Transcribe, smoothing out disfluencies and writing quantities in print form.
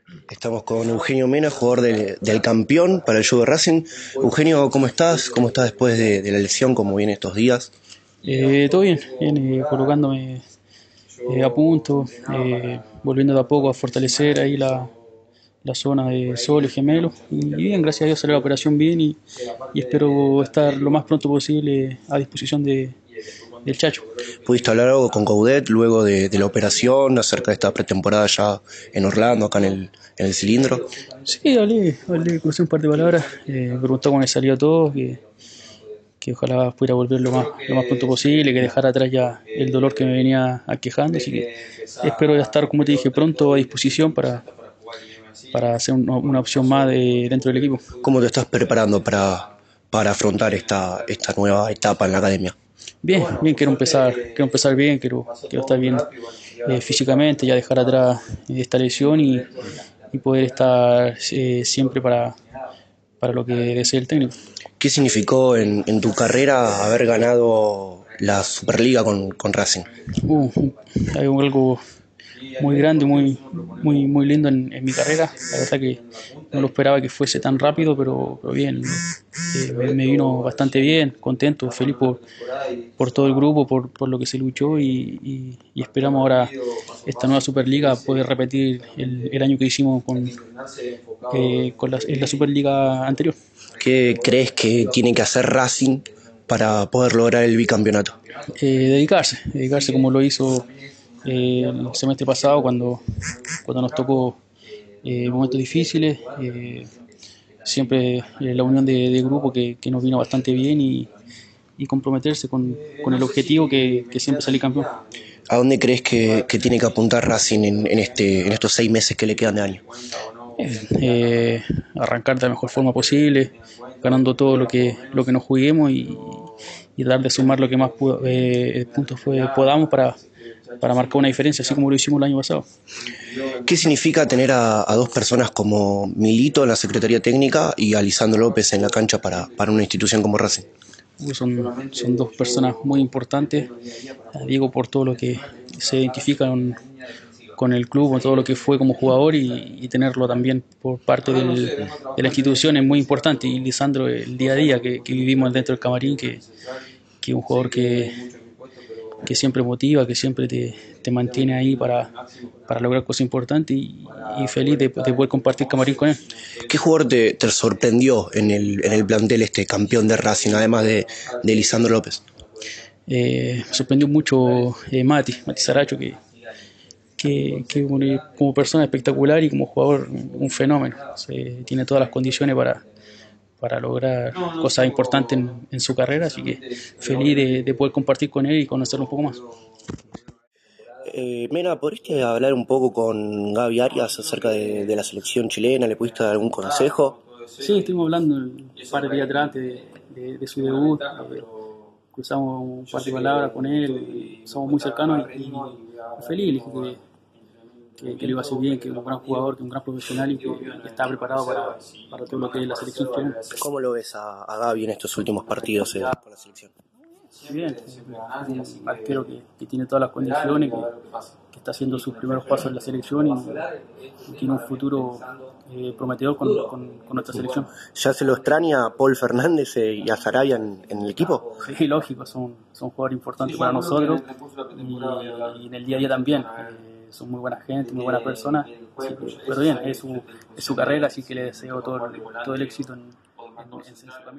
Estamos con Eugenio Mena, jugador del campeón para el Juve Racing. Eugenio, ¿cómo estás? ¿Cómo estás después de la lesión? ¿Cómo viene estos días? Todo bien, colocándome a punto, volviendo de a poco a fortalecer ahí la zona de sol y gemelo. Y bien, gracias a Dios salió la operación bien y espero estar lo más pronto posible a disposición del Chacho. ¿Pudiste hablar algo con Coudet luego de la operación acerca de esta pretemporada ya en Orlando, acá en el cilindro? Sí, hablé, crucé un par de palabras, me preguntó cómo me salió todo, que ojalá pudiera volver lo más pronto posible, que dejara atrás ya el dolor que me venía aquejando, así que espero ya estar, como te dije, pronto a disposición para ser una opción más dentro del equipo. ¿Cómo te estás preparando para afrontar esta nueva etapa en la academia? Bien, bien, quiero empezar bien, quiero estar bien físicamente, ya dejar atrás esta lesión y poder estar siempre para lo que desee el técnico. ¿Qué significó en tu carrera haber ganado la Superliga con Racing? Uh, Hay algo muy grande, muy lindo en mi carrera. La verdad que no lo esperaba que fuese tan rápido, pero bien. Me vino bastante bien, contento, feliz por todo el grupo, por lo que se luchó y esperamos ahora esta nueva Superliga poder repetir el año que hicimos en la Superliga anterior. ¿Qué crees que tiene que hacer Racing para poder lograr el bicampeonato? Dedicarse como lo hizo el semestre pasado cuando nos tocó momentos difíciles, siempre la unión de grupo que nos vino bastante bien y comprometerse con el objetivo que siempre salir campeón. ¿A dónde crees que tiene que apuntar Racing en estos 6 meses que le quedan de año? Arrancar de la mejor forma posible, ganando todo lo que nos juguemos y dar de sumar lo que más puntos podamos para marcar una diferencia, así como lo hicimos el año pasado. ¿Qué significa tener a dos personas como Milito en la Secretaría Técnica y a Lisandro López en la cancha para una institución como Racing? Son dos personas muy importantes. Diego por todo lo que se identifica con el club, con todo lo que fue como jugador y tenerlo también por parte de la institución es muy importante. Y Lisandro, el día a día que vivimos dentro del camarín, que es un jugador que siempre motiva, que siempre te mantiene ahí para lograr cosas importantes y feliz de poder compartir camarín con él. ¿Qué jugador te sorprendió en el plantel este campeón de Racing, además de Lisandro López? Me sorprendió mucho Mati Saracho, que como persona espectacular y como jugador un fenómeno. Tiene todas las condiciones para lograr cosas importantes en su carrera, así que feliz de poder compartir con él y conocerlo un poco más. Mena, ¿podrías hablar un poco con Gaby Arias acerca de la selección chilena? ¿Le pudiste dar algún consejo? Sí, estuvimos hablando un par de días atrás antes de su debut, cruzamos un par de palabras con él, somos muy cercanos y feliz, le dije que lo iba a hacer bien, que es un gran jugador, que es un gran profesional y que está preparado para todo lo que es la selección chilena. ¿Cómo lo ves a Gaby en estos últimos partidos con la selección? Bien, un arquero que tiene todas las condiciones, que está haciendo sus primeros pasos en la selección y tiene un futuro prometedor con nuestra selección. ¿Ya se lo extraña a Paul Fernández y a Sarabia en el equipo? Sí, lógico, son jugadores importantes para nosotros y en el día a día también. Son muy buena gente, muy buenas personas, pero bien, es su carrera, así que le deseo todo el éxito en su camino.